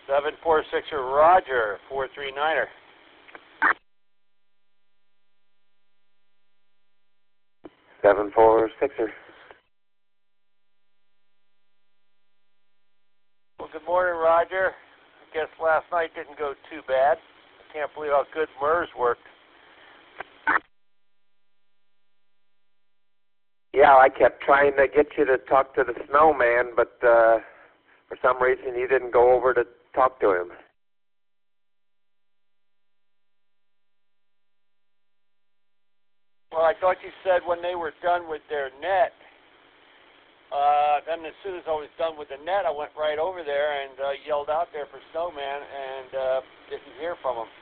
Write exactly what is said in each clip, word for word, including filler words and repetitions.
seven four sixer Roger, four three niner. seven four sixer. Well, good morning, Roger. I guess last night didn't go too bad. I can't believe how good MERS worked. Yeah, I kept trying to get you to talk to the snowman, but uh, for some reason you didn't go over to talk to him. Well, I thought you said when they were done with their net. Uh, then as soon as I was done with the net, I went right over there and uh, yelled out there for Snowman and uh, didn't hear from him.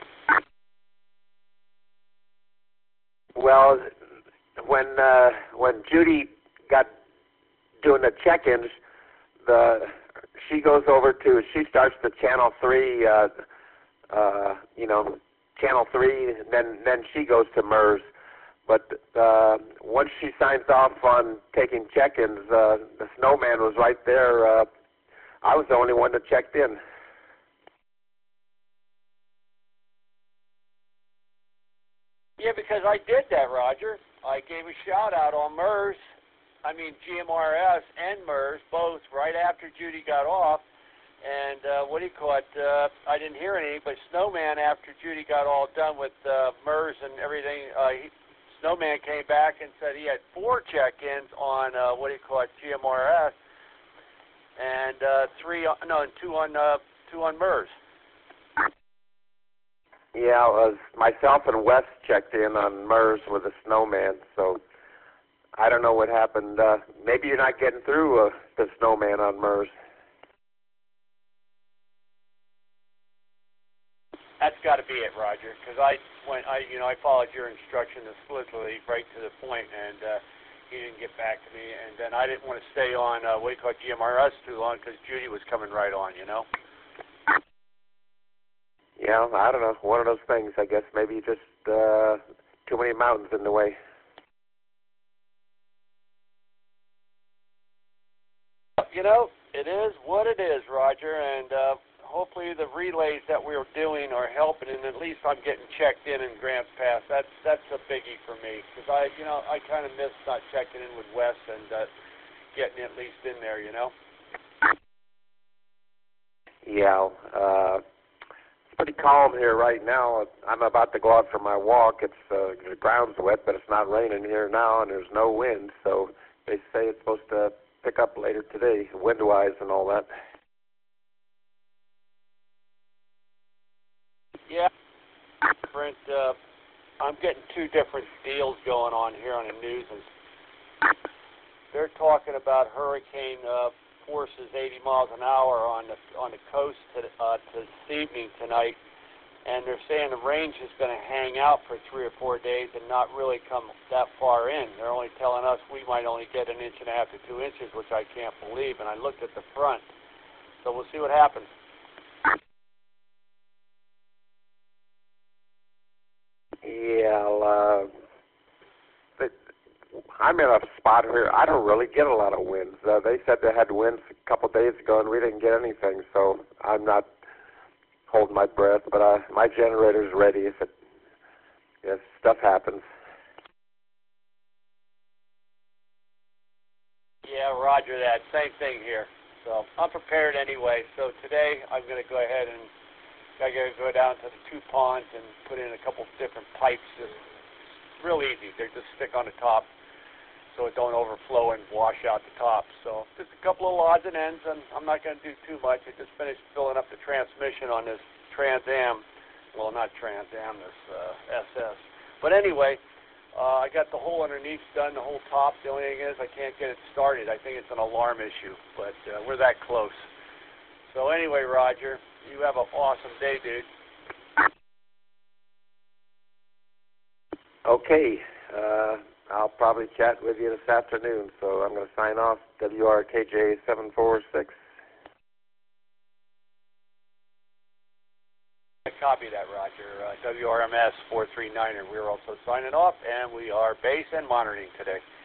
Well, when uh, when Judy got doing the check-ins, the she goes over to she starts the channel three, uh, uh, you know, channel three, and then then she goes to MERS. But uh, once she signs off on taking check-ins, uh, the snowman was right there. Uh, I was the only one that checked in. Yeah, because I did that, Roger. I gave a shout-out on MERS, I mean G M R S and MERS, both right after Judy got off. And uh, what do you call it? Uh, I didn't hear any, but Snowman, after Judy got all done with uh, MERS and everything, uh, he, Snowman came back and said he had four check-ins on, uh, what do you call it, G M R S, and uh, three, on, no, and two on, uh, two on MERS. Yeah, it was myself and Wes checked in on MERS with the snowman, so I don't know what happened. Uh, maybe you're not getting through uh, the snowman on MERS. That's got to be it, Roger, because I went, I, you know, I followed your instruction explicitly right to the point, and uh, he didn't get back to me. And then I didn't want to stay on uh, what do you call it, G M R S too long because Judy was coming right on, you know. Yeah, I don't know. One of those things, I guess. Maybe just uh, too many mountains in the way. You know, it is what it is, Roger, and uh, hopefully the relays that we are doing are helping, and at least I'm getting checked in in Grants Pass. That's that's a biggie for me because I, you know, I kind of miss not checking in with Wes and uh, getting at least in there, you know. Yeah, uh, it's pretty calm here right now. I'm about to go out for my walk. It's uh, the ground's wet, but it's not raining here now, and there's no wind. So they say it's supposed to pick up later today, wind-wise and all that. Yeah, different. Uh, I'm getting two different deals going on here on the news, and they're talking about hurricane uh, forces eighty miles an hour on the on the coast to, uh, to this evening tonight, and they're saying the range is going to hang out for three or four days and not really come that far in. They're only telling us we might only get an inch and a half to two inches, which I can't believe. And I looked at the front, so we'll see what happens. Yeah, uh, but I'm in a spot here. I don't really get a lot of winds. Uh, they said they had winds a couple of days ago, and we didn't get anything. So I'm not holding my breath. But uh, my generator's ready if it if stuff happens. Yeah, Roger that. Same thing here. So I'm prepared anyway. So today I'm going to go ahead and I got to go down to the two ponds and put in a couple different pipes. Just real easy. They just stick on the top so it don't overflow and wash out the top. So just a couple of odds and ends, and I'm not going to do too much. I just finished filling up the transmission on this Trans Am. Well, not Trans Am, this uh, S S. But anyway, uh, I got the whole underneath done, the whole top. The only thing is I can't get it started. I think it's an alarm issue, but uh, we're that close. So anyway, Roger, you have an awesome day, dude. Okay. Uh, I'll probably chat with you this afternoon, so I'm going to sign off. W R K J seven four six. I copy that, Roger. Uh, W R M S four three niner. We're also signing off, and we are base and monitoring today.